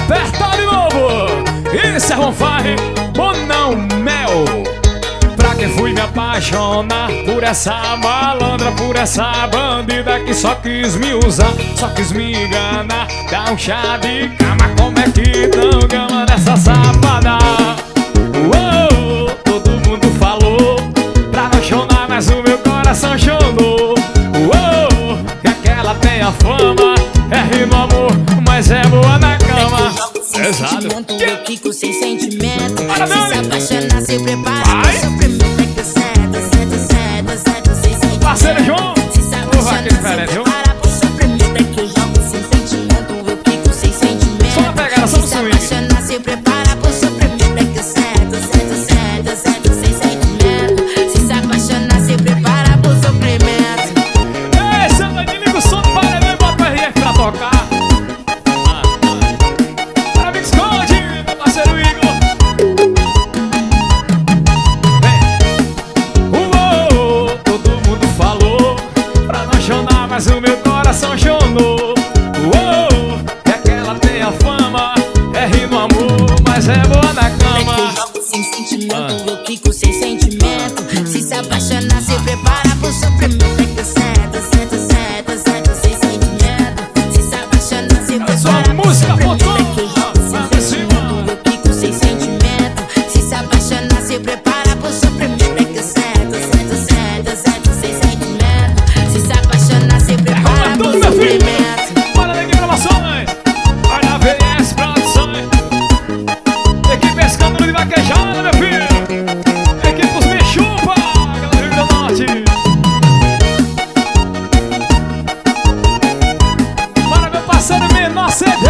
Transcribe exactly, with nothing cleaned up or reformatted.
apertar de novo. Isso é bonfire ou não, mel? Pra que fui me apaixonar por essa malandra, por essa bandida que só quis me usar, só quis me enganar. Dá um chá de cama, como é que não gama nessa safada? Uou, todo mundo falou pra não chorar, mas o meu coração chorou. Uou, que aquela tem a fama, é rir no amor, mas é boa na cama. Pesado. Eu fico sem sentimento. Para, se se apaixonar, se prepara pro sofrimento. É que cedo, cedo, cedo, cedo, sem sentimento. Parceiro João, se se apaixonar, se prepara pro sofrimento. É que eu jogo sem sentimento, eu fico sem sentimento. Só na pegada, só no se swing. se apaixonar, se prepara pro sofrimento. É que cedo, cedo, cedo, cedo, sem sentimento. Se se apaixonar, se prepara pro sofrimento. Ei, Santa de liga o som do paredão e bota o R F pra tocar. Para me esconde, meu parceiro Igor. Uou, todo mundo falou pra não chorar, mas o meu coração chorou. Uou, que aquela tem a fama, é rir no amor, mas é boa na É que eu cama. jogo sem sentimento, eu fico sem sentimento. Se se apaixonar, se prepara pro sofrimento. É que cedo, cedo, cedo, cedo, sem sentimento. Se se apaixonar, se Só prepara pro música, sofrimento. botou. É que eu jogo sem sentimento, eu fico sem sentimento. Se se apaixonar, se prepara pro sofrimento. É que cedo, cedo, cedo, cedo, sem sentimento. Se se apaixonar, se prepara pro tudo, meu filho. sofrimento. Bora daqui gravações. Olha a V S Produções. Equipe Escândalo de Vaquejada, meu filho. Equipe Os Me Chupa, galera do Rio Grande do Norte. Bora, meu parceiro Menor C D.